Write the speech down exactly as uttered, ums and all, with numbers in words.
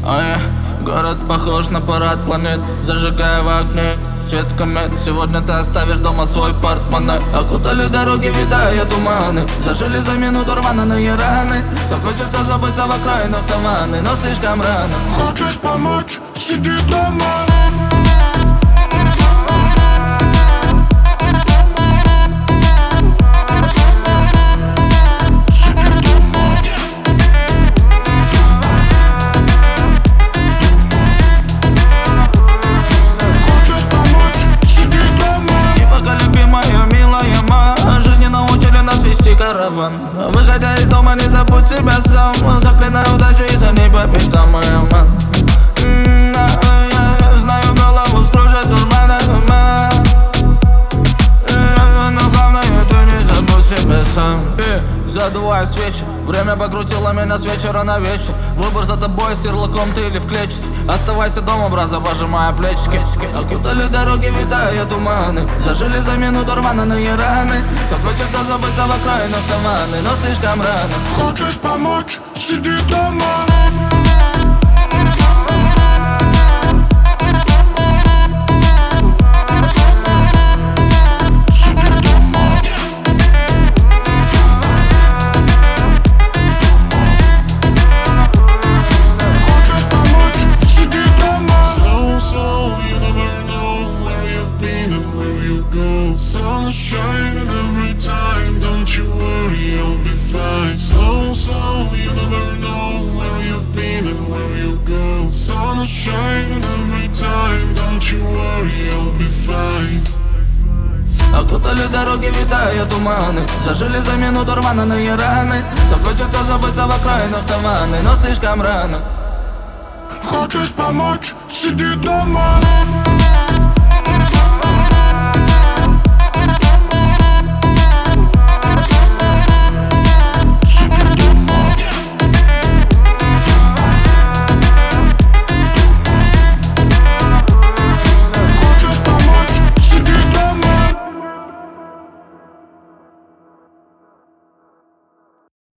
А я, город похож на парад планет. Зажигая в окне свет комет. Сегодня ты оставишь дома свой портмоне. Окутали дороги, витая туманы. Зажили за минуту рваные раны. Так хочется забыться в окраинах саванны, но слишком рано. Хочешь помочь? Сиди дома. Караван. Выходя из дома, не забудь себя сам. Заклинай удачу и за ней по пятам, мой роман. Знаю, голову скружит дурмана, но главное, ты не забудь себя сам. И задуваю свечи. Время покрутило меня с вечера на вечер. Выбор за тобой, с ярлыком ты или в клетчатый. Оставайся дома, браза, пожимая плечики. Окутали дороги, витая туманы. Зажили за минуту рваные раны. Так хочется забыться в окраинах саванны, но слишком рано. Хочешь помочь? Сиди дома. Sunshine and every time, don't you worry, I'll be fine. Slow, slow, you never know where you've been and where you go. Sunshine and every time, don't you worry, I'll be fine. Окутали дороги, витая туманы. Зажили за минуту рваные раны. Так хочется забыться в окраинах саванны, но слишком рано. Хочешь помочь? Сиди дома.